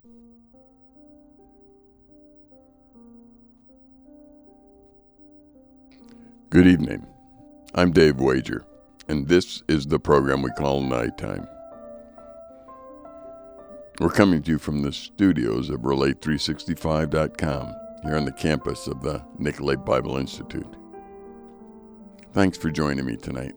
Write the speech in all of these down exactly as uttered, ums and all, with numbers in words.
Good evening. I'm Dave Wager, and this is the program we call Nighttime. We're coming to you from the studios of Relate three sixty-five dot com here on the campus of the Nicolay Bible Institute. Thanks for joining me tonight.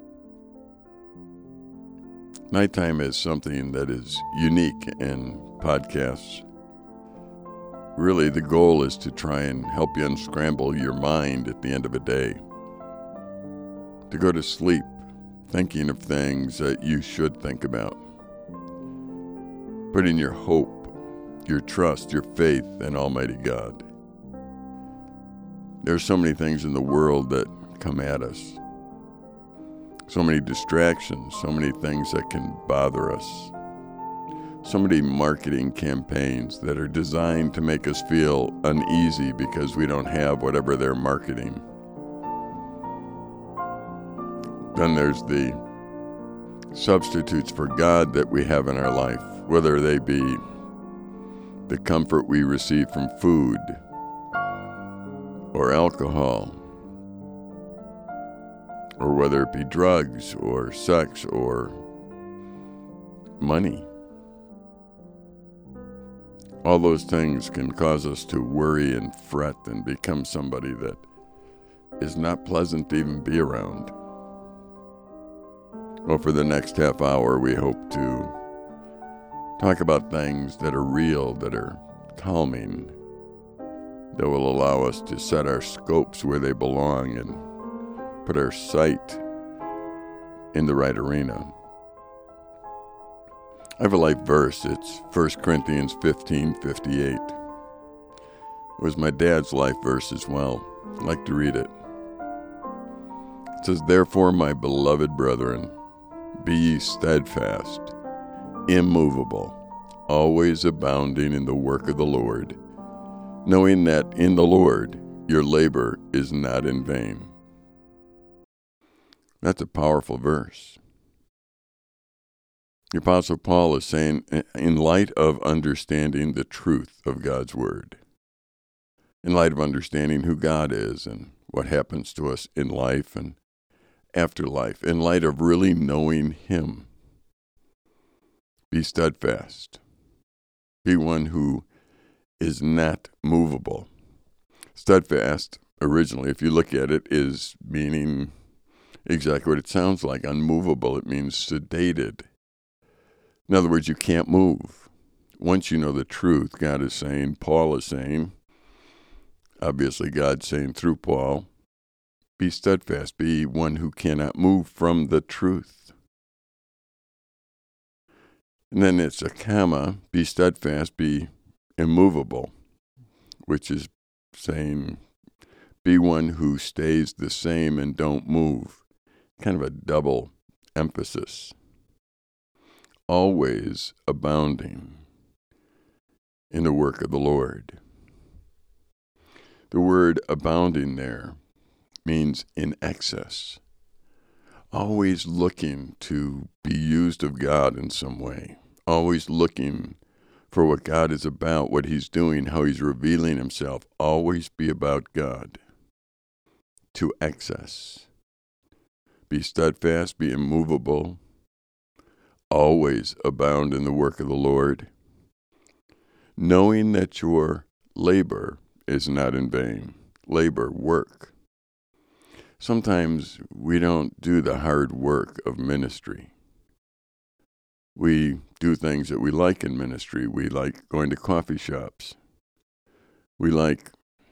Nighttime is something that is unique in podcasts. Really, the goal is to try and help you unscramble your mind at the end of a day. To go to sleep thinking of things that you should think about. Putting your hope, your trust, your faith in Almighty God. There are so many things in the world that come at us. So many distractions, so many things that can bother us. So many marketing campaigns that are designed to make us feel uneasy because we don't have whatever they're marketing. Then there's the substitutes for God that we have in our life, whether they be the comfort we receive from food or alcohol, or whether it be drugs or sex or money. All those things can cause us to worry and fret and become somebody that is not pleasant to even be around. Well, for the next half hour, we hope to talk about things that are real, that are calming, that will allow us to set our scopes where they belong and put our sight in the right arena. I have a life verse. It's First Corinthians fifteen fifty-eight. It was my dad's life verse as well. I'd like to read it. It says, "Therefore, my beloved brethren, be ye steadfast, immovable, always abounding in the work of the Lord, knowing that in the Lord your labor is not in vain." That's a powerful verse. The Apostle Paul is saying, in light of understanding the truth of God's Word, in light of understanding who God is and what happens to us in life and after life, in light of really knowing Him, be steadfast. Be one who is not movable. Steadfast, originally, if you look at it, is meaning exactly what it sounds like. Unmovable, it means sedated. In other words, you can't move. Once you know the truth, God is saying, Paul is saying, obviously God's saying through Paul, be steadfast, be one who cannot move from the truth. And then it's a comma, be steadfast, be immovable, which is saying, be one who stays the same and don't move. Kind of a double emphasis. Always abounding in the work of the Lord. The word abounding there means in excess. Always looking to be used of God in some way. Always looking for what God is about, what He's doing, how He's revealing Himself. Always be about God. To excess. Be steadfast, be immovable. Always abound in the work of the Lord, knowing that your labor is not in vain. Labor, work. Sometimes we don't do the hard work of ministry. We do things that we like in ministry. We like going to coffee shops. We like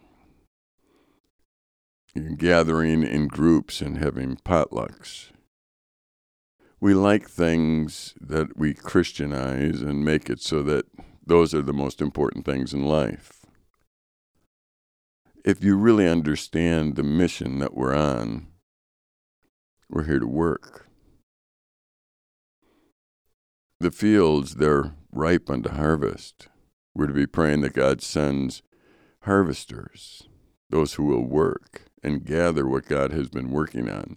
gathering in groups and having potlucks. We like things that we Christianize and make it so that those are the most important things in life. If you really understand the mission that we're on, we're here to work. The fields, they're ripe unto harvest. We're to be praying that God sends harvesters, those who will work and gather what God has been working on.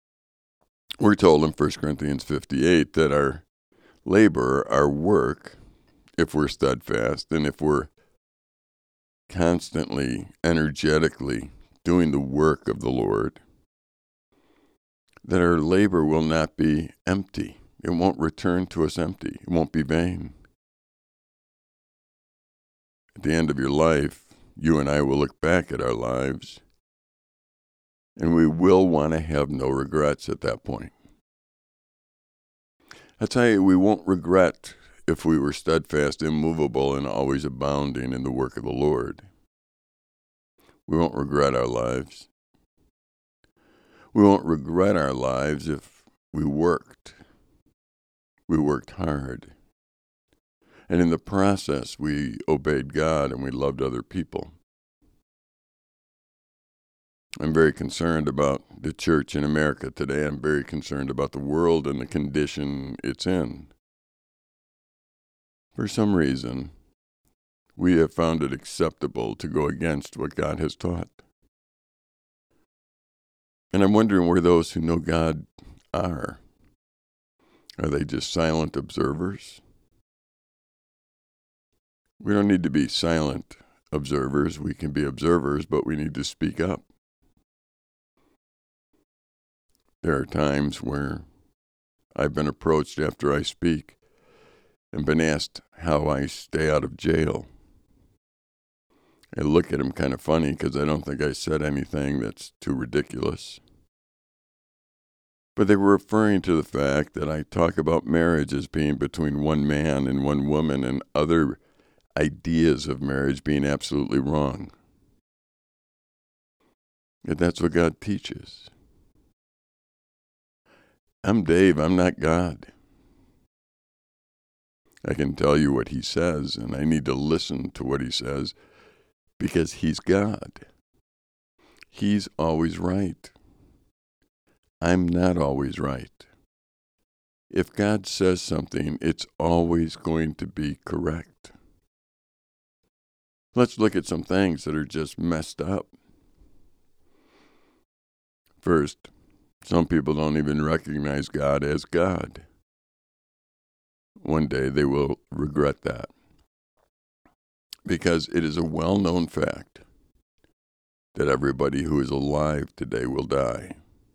We're told in First Corinthians fifty-eight that our labor, our work, if we're steadfast and if we're constantly, energetically doing the work of the Lord, that our labor will not be empty. It won't return to us empty. It won't be vain. At the end of your life, you and I will look back at our lives, and we will want to have no regrets at that point. I tell you, we won't regret if we were steadfast, immovable, and always abounding in the work of the Lord. We won't regret our lives. We won't regret our lives if we worked. We worked hard. And in the process, we obeyed God and we loved other people. I'm very concerned about the church in America today. I'm very concerned about the world and the condition it's in. For some reason, we have found it acceptable to go against what God has taught. And I'm wondering where those who know God are. Are they just silent observers? We don't need to be silent observers. We can be observers, but we need to speak up. There are times where I've been approached after I speak and been asked how I stay out of jail. I look at them kind of funny because I don't think I said anything that's too ridiculous. But they were referring to the fact that I talk about marriage as being between one man and one woman and other ideas of marriage being absolutely wrong. Yet that's what God teaches. I'm Dave, I'm not God. I can tell you what he says, and I need to listen to what he says because he's God. He's always right. I'm not always right. If God says something, it's always going to be correct. Let's look at some things that are just messed up. First, some people don't even recognize God as God. One day they will regret that, because it is a well-known fact that everybody who is alive today will die.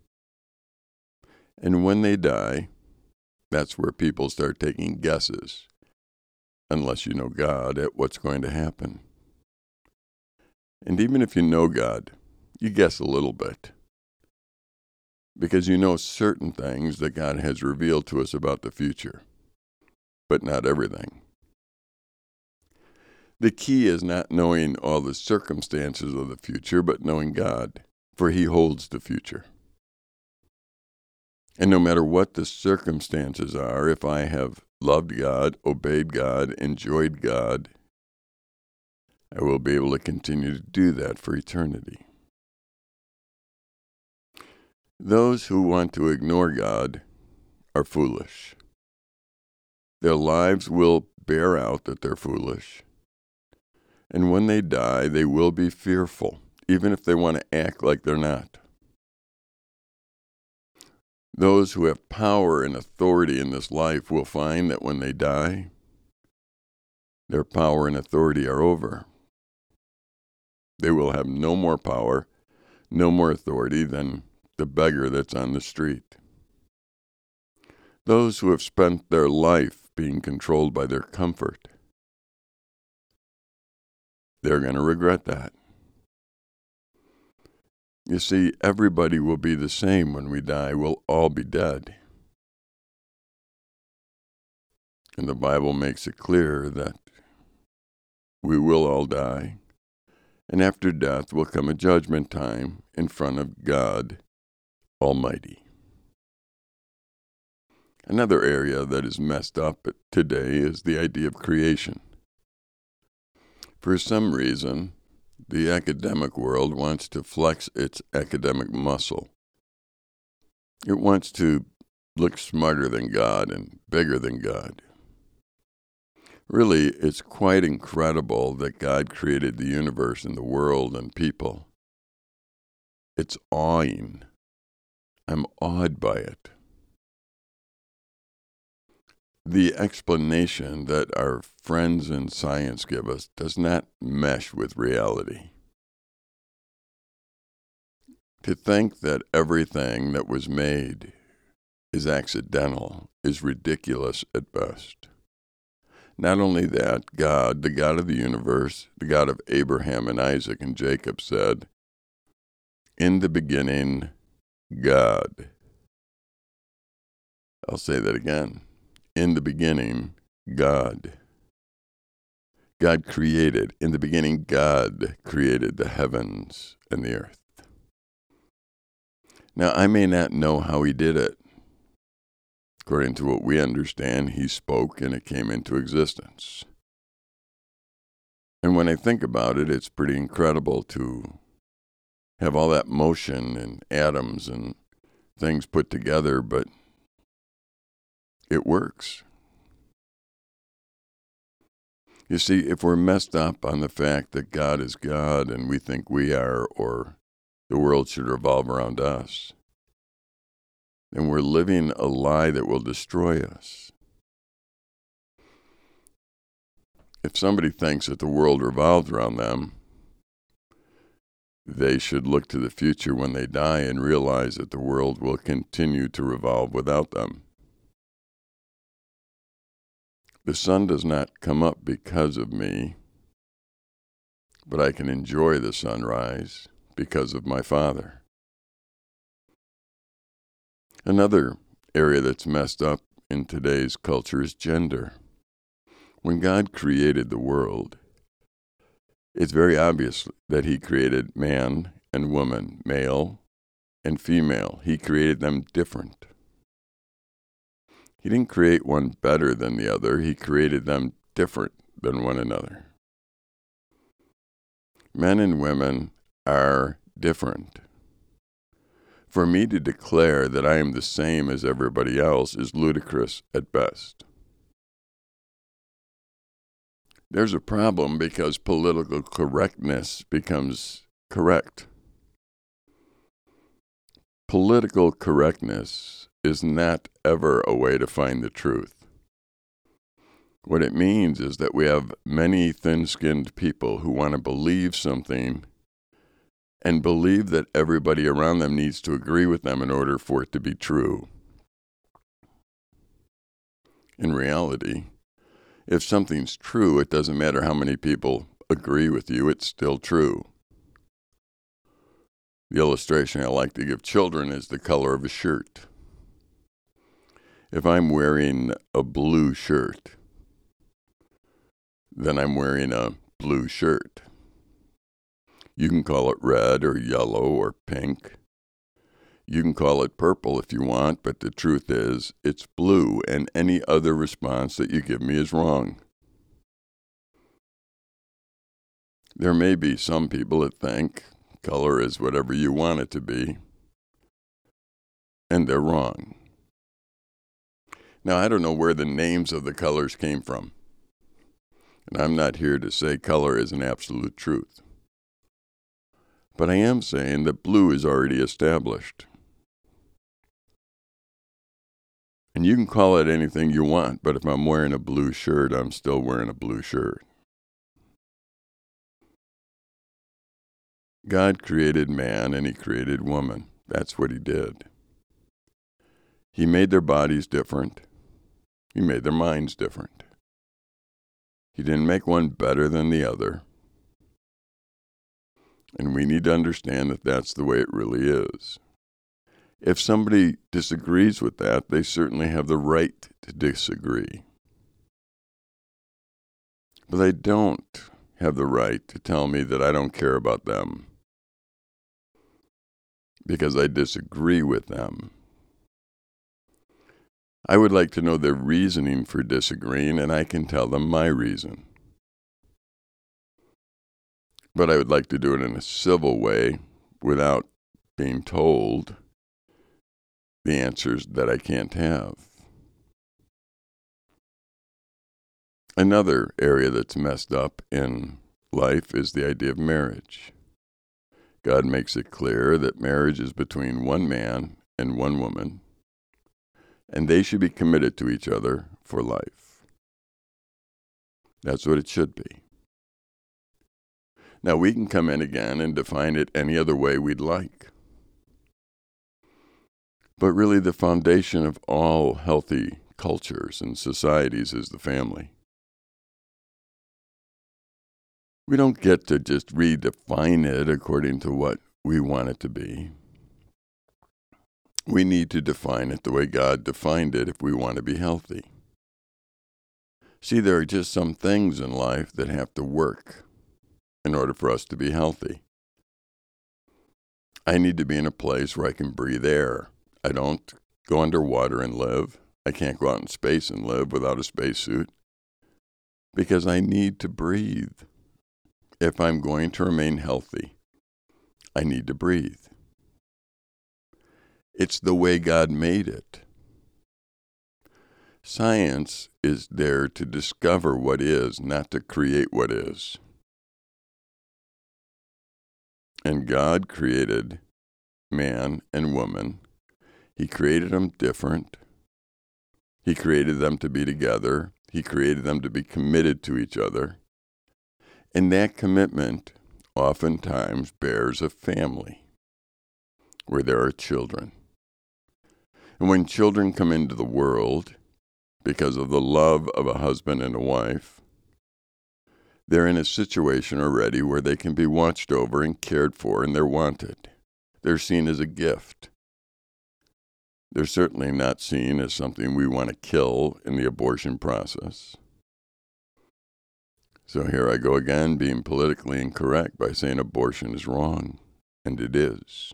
And when they die, that's where people start taking guesses, unless you know God, at what's going to happen. And even if you know God, you guess a little bit, because you know certain things that God has revealed to us about the future, but not everything. The key is not knowing all the circumstances of the future, but knowing God, for he holds the future. And no matter what the circumstances are, if I have loved God, obeyed God, enjoyed God, I will be able to continue to do that for eternity. Those who want to ignore God are foolish. Their lives will bear out that they're foolish. And when they die, they will be fearful, even if they want to act like they're not. Those who have power and authority in this life will find that when they die, their power and authority are over. They will have no more power, no more authority than the beggar that's on the street. Those who have spent their life being controlled by their comfort, they're going to regret that. You see, everybody will be the same when we die. We'll all be dead. And the Bible makes it clear that we will all die. And after death will come a judgment time in front of God Almighty. Another area that is messed up today is the idea of creation. For some reason, the academic world wants to flex its academic muscle. It wants to look smarter than God and bigger than God. Really, it's quite incredible that God created the universe and the world and people. It's awing. I'm awed by it. the explanation that our friends in science give us does not mesh with reality. To think that everything that was made is accidental is ridiculous at best. Not only that, God, the God of the universe, the God of Abraham and Isaac and Jacob, said, "In the beginning, God." I'll say that again. In the beginning, God. God created. In the beginning, God created the heavens and the earth. Now, I may not know how he did it. According to what we understand, he spoke and it came into existence. And when I think about it, it's pretty incredible to have all that motion and atoms and things put together, but it works. You see, if we're messed up on the fact that God is God and we think we are, or the world should revolve around us, then we're living a lie that will destroy us. If somebody thinks that the world revolves around them, they should look to the future when they die and realize that the world will continue to revolve without them. The sun does not come up because of me, but I can enjoy the sunrise because of my Father. Another area that's messed up in today's culture is gender. When God created the world, it's very obvious that he created man and woman, male and female. He created them different. He didn't create one better than the other. He created them different than one another. Men and women are different. For me to declare that I am the same as everybody else is ludicrous at best. There's a problem because political correctness becomes correct. Political correctness is not ever a way to find the truth. What it means is that we have many thin-skinned people who want to believe something and believe that everybody around them needs to agree with them in order for it to be true. In reality, if something's true, it doesn't matter how many people agree with you, it's still true. The illustration I like to give children is the color of a shirt. If I'm wearing a blue shirt, then I'm wearing a blue shirt. You can call it red or yellow or pink. You can call it purple if you want, but the truth is, it's blue, and any other response that you give me is wrong. There may be some people that think color is whatever you want it to be, and they're wrong. Now, I don't know where the names of the colors came from, and I'm not here to say color is an absolute truth. But I am saying that blue is already established. And you can call it anything you want, but if I'm wearing a blue shirt, I'm still wearing a blue shirt. God created man and he created woman. That's what he did. He made their bodies different. He made their minds different. He didn't make one better than the other. And we need to understand that that's the way it really is. If somebody disagrees with that, they certainly have the right to disagree. But they don't have the right to tell me that I don't care about them because I disagree with them. I would like to know their reasoning for disagreeing, and I can tell them my reason. But I would like to do it in a civil way without being told the answers that I can't have. Another area that's messed up in life is the idea of marriage. God makes it clear that marriage is between one man and one woman, and they should be committed to each other for life. That's what it should be. Now, we can come in again and define it any other way we'd like. But really, the foundation of all healthy cultures and societies is the family. We don't get to just redefine it according to what we want it to be. We need to define it the way God defined it if we want to be healthy. See, there are just some things in life that have to work in order for us to be healthy. I need to be in a place where I can breathe air. I don't go underwater and live. I can't go out in space and live without a spacesuit because I need to breathe. If I'm going to remain healthy, I need to breathe. It's the way God made it. Science is there to discover what is, not to create what is. And God created man and woman. He created them different. He created them to be together. He created them to be committed to each other. And that commitment oftentimes bears a family where there are children. And when children come into the world because of the love of a husband and a wife, they're in a situation already where they can be watched over and cared for, and they're wanted. They're seen as a gift. They're certainly not seen as something we want to kill in the abortion process. So here I go again, being politically incorrect by saying abortion is wrong, and it is.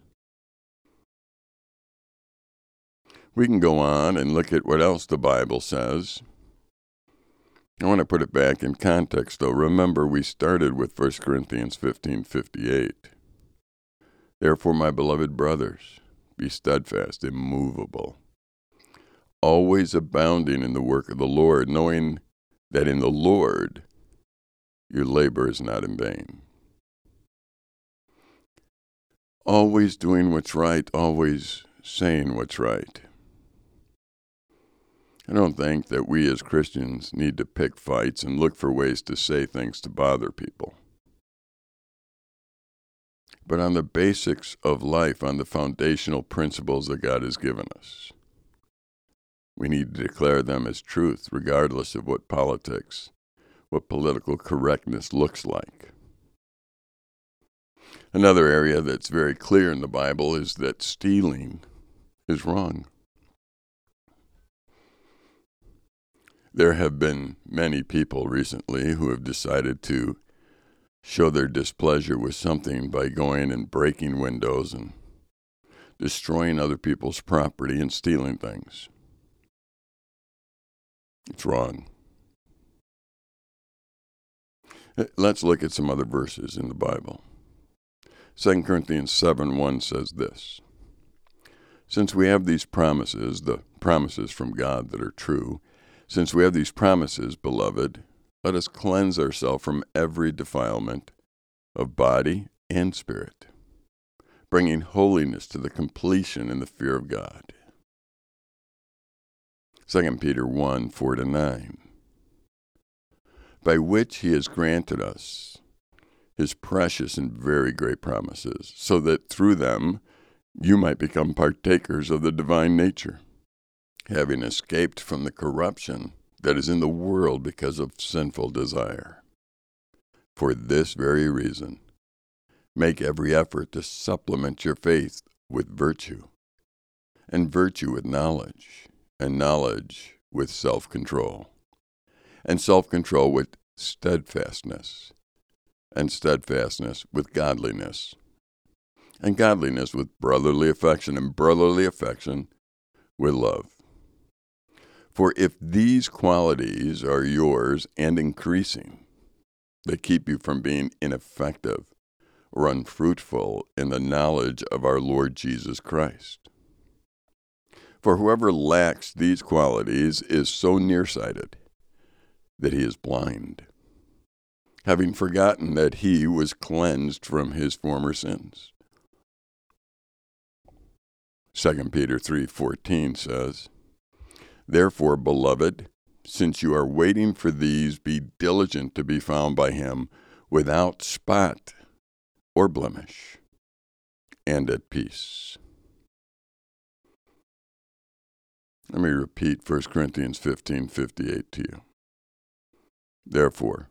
We can go on and look at what else the Bible says. I want to put it back in context, though. Remember, we started with First Corinthians fifteen fifty-eight. Therefore, my beloved brothers, be steadfast, immovable, always abounding in the work of the Lord, knowing that in the Lord your labor is not in vain. Always doing what's right, always saying what's right. I don't think that we as Christians need to pick fights and look for ways to say things to bother people. But on the basics of life, on the foundational principles that God has given us, we need to declare them as truth, regardless of what politics, what political correctness looks like. Another area that's very clear in the Bible is that stealing is wrong. There have been many people recently who have decided to show their displeasure with something by going and breaking windows and destroying other people's property and stealing things. It's wrong. Let's look at some other verses in the Bible. Second Corinthians seven one says this: Since we have these promises, the promises from God that are true, since we have these promises, beloved, let us cleanse ourselves from every defilement of body and spirit, bringing holiness to the completion in the fear of God. Second Peter one four to nine. By which he has granted us his precious and very great promises, so that through them you might become partakers of the divine nature, having escaped from the corruption that is in the world because of sinful desire. For this very reason, make every effort to supplement your faith with virtue, and virtue with knowledge, and knowledge with self-control, and self-control with steadfastness, and steadfastness with godliness, and godliness with brotherly affection, and brotherly affection with love. For if these qualities are yours and increasing, they keep you from being ineffective or unfruitful in the knowledge of our Lord Jesus Christ. For whoever lacks these qualities is so nearsighted that he is blind, having forgotten that he was cleansed from his former sins. Second Peter three fourteen says, Therefore, beloved, since you are waiting for these, be diligent to be found by him without spot or blemish and at peace. Let me repeat First Corinthians fifteen fifty-eight to you. Therefore,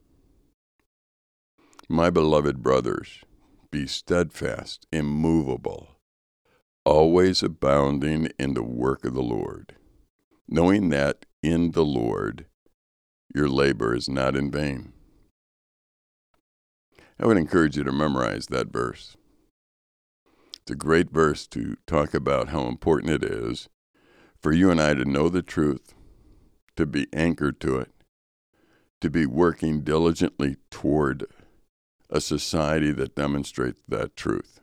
my beloved brothers, be steadfast, immovable, always abounding in the work of the Lord, knowing that in the Lord your labor is not in vain. I would encourage you to memorize that verse. It's a great verse to talk about how important it is for you and I to know the truth, to be anchored to it, to be working diligently toward a society that demonstrates that truth.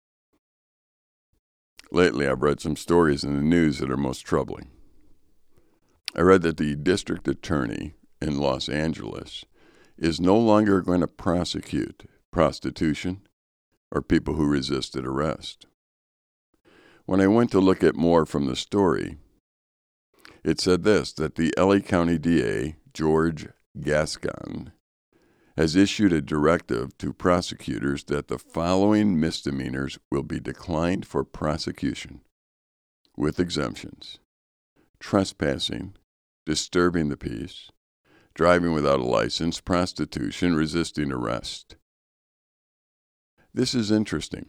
Lately, I've read some stories in the news that are most troubling. I read that the district attorney in Los Angeles is no longer going to prosecute prostitution or people who resisted arrest. When I went to look at more from the story, it said this, that the L A County D A, George Gascon, has issued a directive to prosecutors that the following misdemeanors will be declined for prosecution, with exemptions: trespassing, disturbing the peace, driving without a license, prostitution, resisting arrest. This is interesting.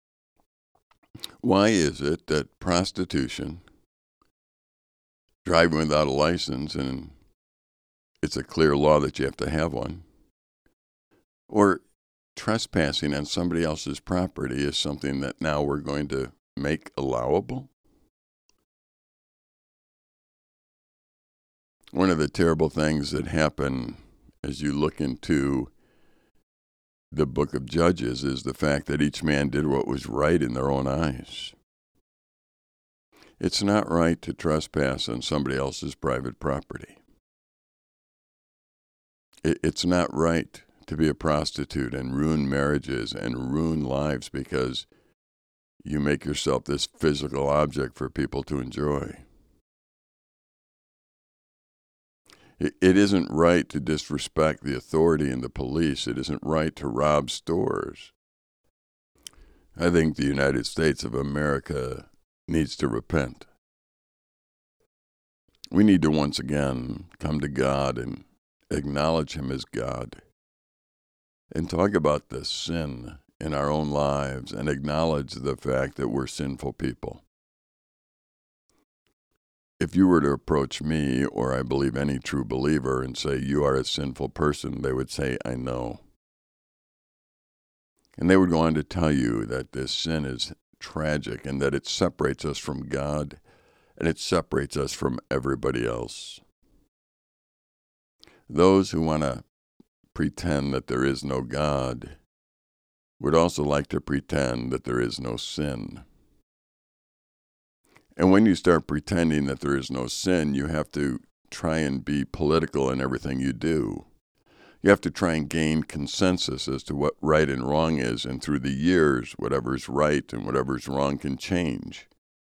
Why is it that prostitution, driving without a license, and it's a clear law that you have to have one, or trespassing on somebody else's property is something that now we're going to make allowable? One of the terrible things that happen as you look into the book of Judges is the fact that each man did what was right in their own eyes. It's not right to trespass on somebody else's private property. It's not right to be a prostitute and ruin marriages and ruin lives because you make yourself this physical object for people to enjoy. It isn't right to disrespect the authority and the police. It isn't right to rob stores. I think the United States of America needs to repent. We need to once again come to God and acknowledge him as God and talk about the sin in our own lives and acknowledge the fact that we're sinful people. If you were to approach me, or I believe any true believer, and say, you are a sinful person, they would say, I know. And they would go on to tell you that this sin is tragic and that it separates us from God and it separates us from everybody else. Those who want to pretend that there is no God would also like to pretend that there is no sin. And when you start pretending that there is no sin, you have to try and be political in everything you do. You have to try and gain consensus as to what right and wrong is, and through the years, whatever's right and whatever's wrong can change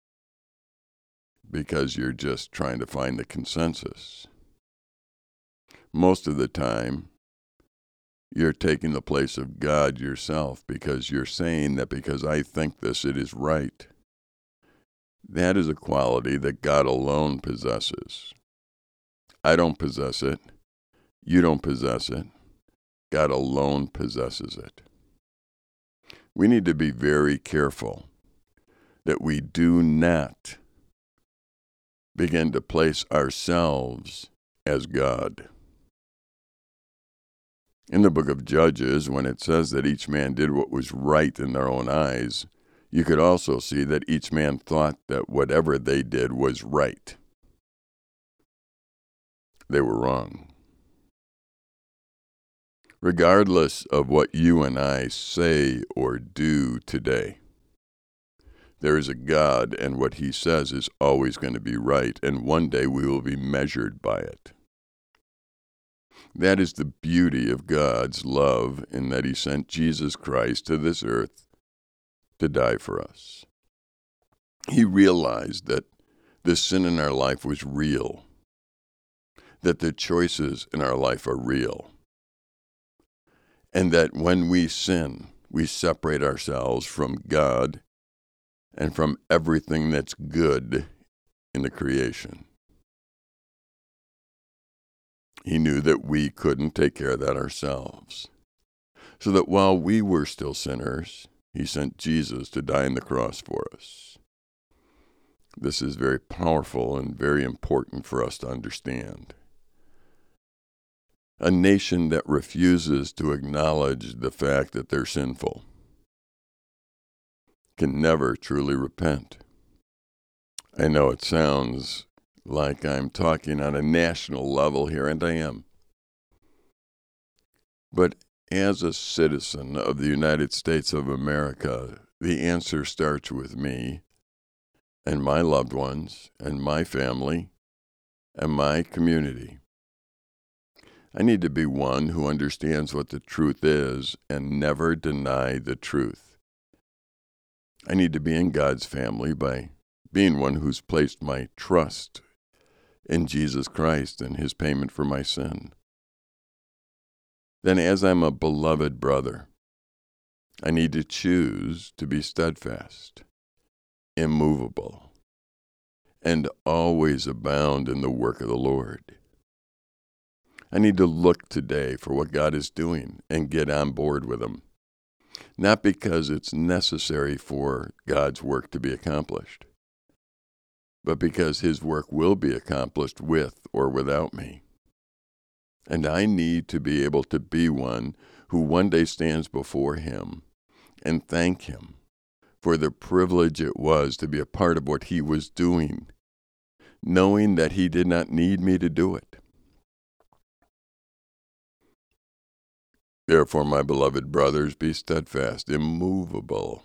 because you're just trying to find the consensus. Most of the time, you're taking the place of God yourself because you're saying that because I think this, it is right. That is a quality that God alone possesses. I don't possess it. You don't possess it. God alone possesses it. We need to be very careful that we do not begin to place ourselves as God. In the book of Judges, when it says that each man did what was right in their own eyes, you could also see that each man thought that whatever they did was right. They were wrong. Regardless of what you and I say or do today, there is a God, and what he says is always going to be right, and one day we will be measured by it. That is the beauty of God's love, in that he sent Jesus Christ to this earth to die for us. He realized that the sin in our life was real, that the choices in our life are real, and that when we sin, we separate ourselves from God and from everything that's good in the creation. He knew that we couldn't take care of that ourselves, so that while we were still sinners, he sent Jesus to die on the cross for us. This is very powerful and very important for us to understand. A nation that refuses to acknowledge the fact that they're sinful can never truly repent. I know it sounds like I'm talking on a national level here, and I am. But as a citizen of the United States of America, the answer starts with me and my loved ones and my family and my community. I need to be one who understands what the truth is and never deny the truth. I need to be in God's family by being one who's placed my trust in Jesus Christ and his payment for my sin. Then, as I'm a beloved brother, I need to choose to be steadfast, immovable, and always abound in the work of the Lord. I need to look today for what God is doing and get on board with him, not because it's necessary for God's work to be accomplished, but because his work will be accomplished with or without me. And I need to be able to be one who one day stands before him and thank him for the privilege it was to be a part of what he was doing, knowing that he did not need me to do it. Therefore, my beloved brothers, be steadfast, immovable,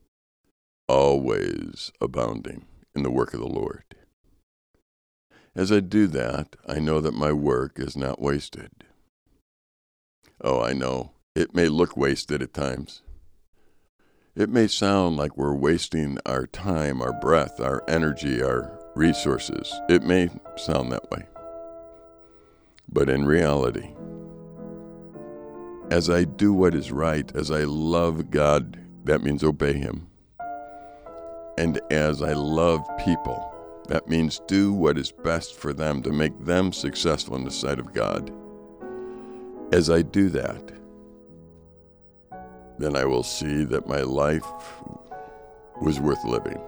always abounding in the work of the Lord. As I do that, I know that my work is not wasted. Oh, I know, it may look wasted at times. It may sound like we're wasting our time, our breath, our energy, our resources. It may sound that way. But in reality, as I do what is right, as I love God, that means obey him. And as I love people, that means do what is best for them to make them successful in the sight of God. As I do that, then I will see that my life was worth living.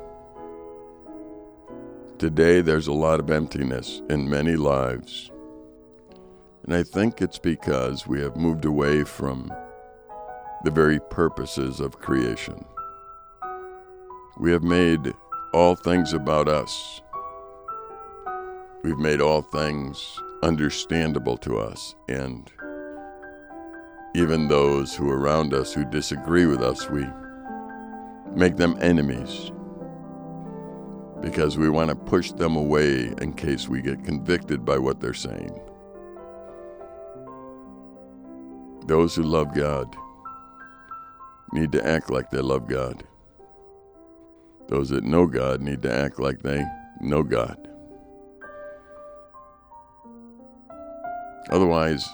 Today, there's a lot of emptiness in many lives. And I think it's because we have moved away from the very purposes of creation. We have made all things about us. We've made all things understandable to us, and even those who are around us who disagree with us, we make them enemies because we want to push them away in case we get convicted by what they're saying. Those who love God need to act like they love God. Those that know God need to act like they know God. Otherwise,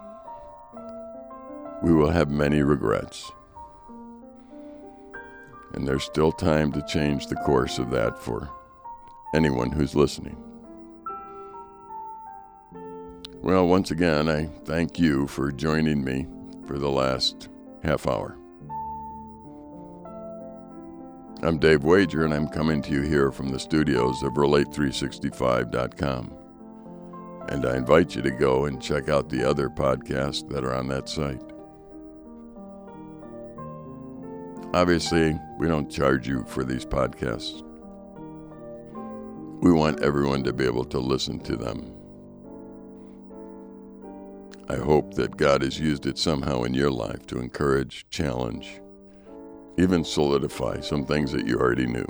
we will have many regrets. And there's still time to change the course of that for anyone who's listening. Well, once again, I thank you for joining me for the last half hour. I'm Dave Wager, and I'm coming to you here from the studios of relate three sixty-five dot com. And I invite you to go and check out the other podcasts that are on that site. Obviously, we don't charge you for these podcasts. We want everyone to be able to listen to them. I hope that God has used it somehow in your life to encourage, challenge, even solidify some things that you already knew.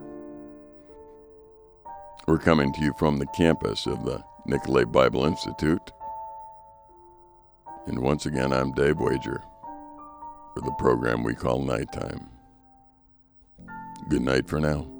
We're coming to you from the campus of the Nicolet Bible Institute. And once again, I'm Dave Wager for the program we call Nighttime. Good night for now.